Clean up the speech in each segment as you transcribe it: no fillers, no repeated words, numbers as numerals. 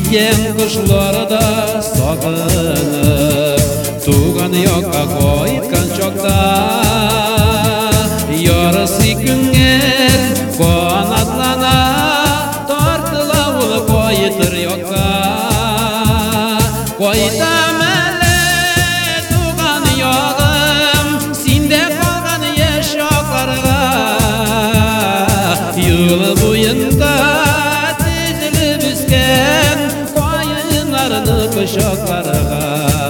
Gitken kışlarda sog'inib, tugan yoqqa qo'ygan chog'da yarasi kunga qanotlana tortilavul qo'yitir yoqqa qo'ytamale tugan yog'im sende qolgan yashoqlarga yo'l bo'yinda tizilib o'sgan qo'yinlarni qo'shoqlarga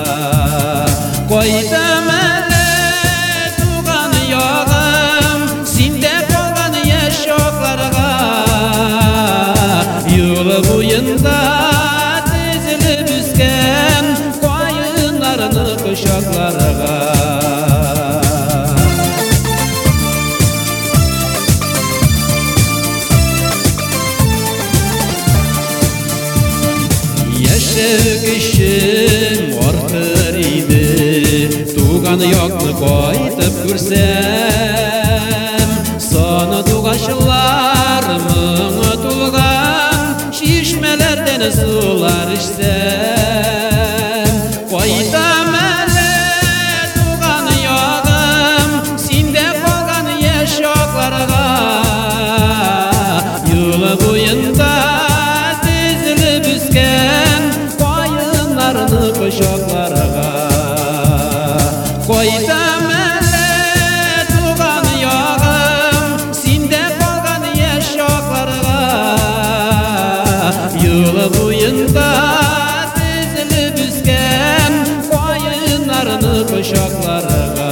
qo'ytamale tugan yog'im sende qolgan yashoqlarga yo'l bo'yinda tizilib o'sgan qo'yinlarni qo'shoqlarga Kishim orqir edi, tugan yoqni qo'yib ko'rsam, soni tug'ashlar ming to'lgan shishmalardan suvlar ichsam, qo'ytamale tugan yog'im sende qolgan yashoqlarga yo'l bo'yinda tizilib o'sgan qo'shoqlarga qo'ytamale tugan yog'im sende qolgan yashoqlarga yo'l bo'yinda tizilib o'sgan qo'yinlarni qo'shoqlarga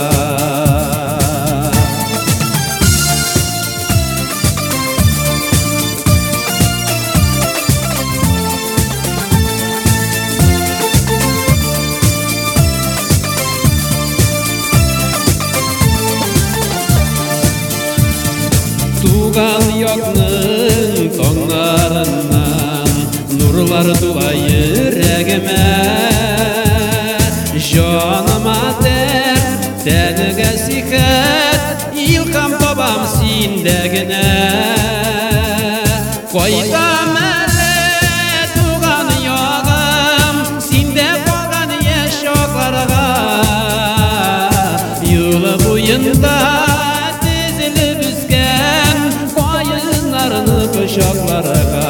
Tugan yoqning tonglaridan nurlar tuva yuragime jonima dard taniga sihat ilham topam sendagina qo'ytamale tugan yog'im sende qolgan yashoqlarga yo'l bo'yinda tizilib o'sgan qo'yinlarni qo'shoqlarga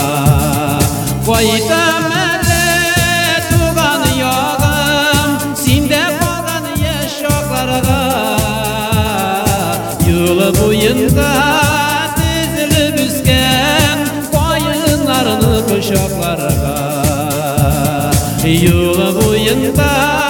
qo'ytamale tugan yog'im sende qolgan yashoqlarga yo'l bo'yinda tizilib o'sgan qo'yinlarni qo'shoqlarga yo'l bo'yinda